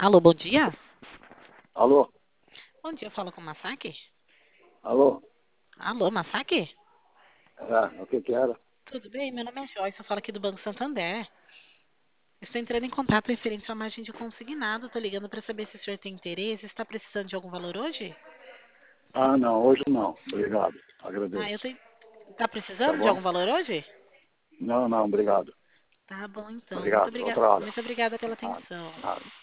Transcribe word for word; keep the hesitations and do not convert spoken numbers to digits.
Alô, bom dia? Alô? Bom dia, eu falo com o Masaki? Alô? Alô, Masaki? É, o que que era? Tudo bem? Meu nome é Joyce, eu falo aqui do Banco Santander. Estou entrando em contato referente à margem de consignado. Estou ligando para saber se o senhor tem interesse. Está precisando de algum valor hoje? Ah, não, hoje não. Obrigado. Ah, eu Agradeço. tenho. Está Tá precisando de bom? algum valor hoje? Não, não, obrigado. Tá bom, então. Muito Obrigado. obrigada. Outra hora. Muito obrigada pela Nada, atenção. nada.